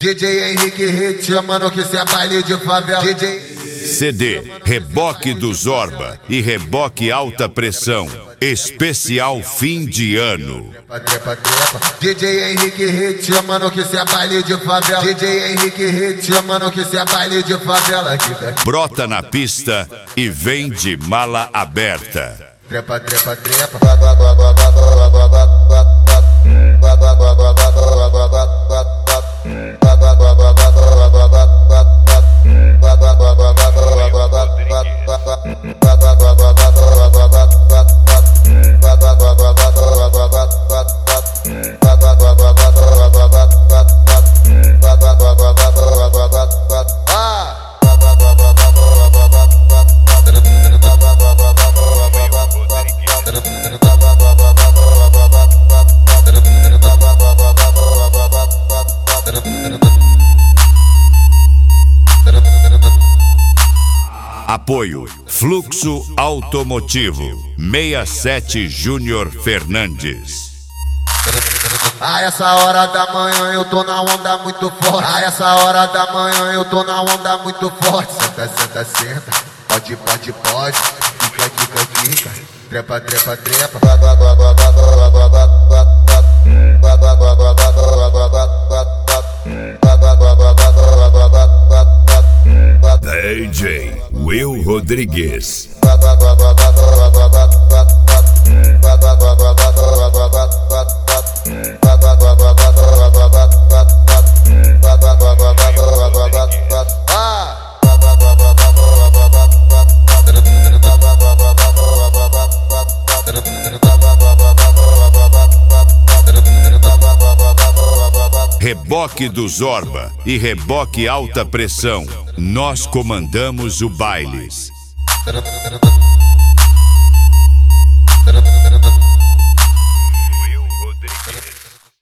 DJ Henrique Hit, mano, que cê é baile de favela. DJ CD, Reboque do Zorba e Reboque Alta Pressão, especial fim de ano. trepa. DJ Henrique Hit, mano, que cê é baile de favela. DJ Henrique Hit, mano, que cê é baile de favela. Brota na pista e vem de mala aberta. Trepa. Apoio Fluxo Automotivo 67 Júnior Fernandes. A essa hora da manhã eu tô na onda muito forte. A essa hora da manhã eu tô na onda muito forte. Senta. Pode. Fica. Trepa. DJ Will Rodrigues. Reboque do Zorba e Reboque Alta Pressão. Nós comandamos o bailes.